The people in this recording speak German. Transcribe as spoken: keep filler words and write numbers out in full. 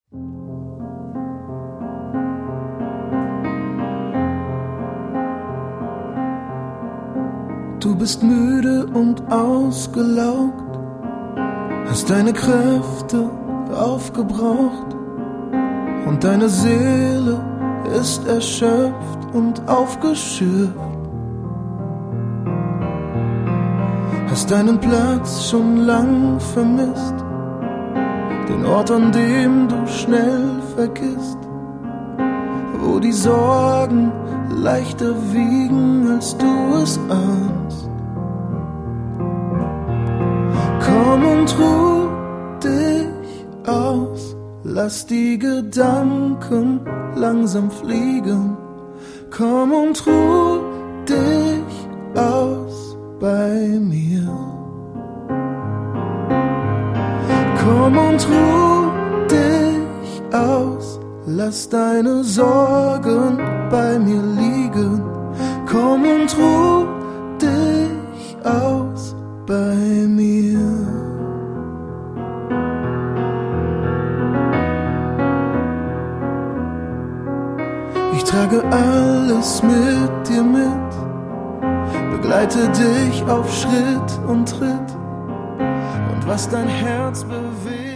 Du bist müde und ausgelaugt, hast deine Kräfte aufgebraucht und deine Seele ist erschöpft und aufgeschürft. Hast deinen Platz schon lang vermisst, den Ort, an dem du schnell vergisst, wo die Sorgen leichter wiegen, als du es ahnst. Komm und ruh dich aus, lass die Gedanken langsam fliegen. Komm und ruh dich aus bei mir. Komm und ruh dich aus, lass deine Sorgen bei mir liegen. Komm und ruh dich aus bei mir. Ich trage alles mit dir mit, begleite dich auf Schritt und Tritt, und was dein Herz bewegt,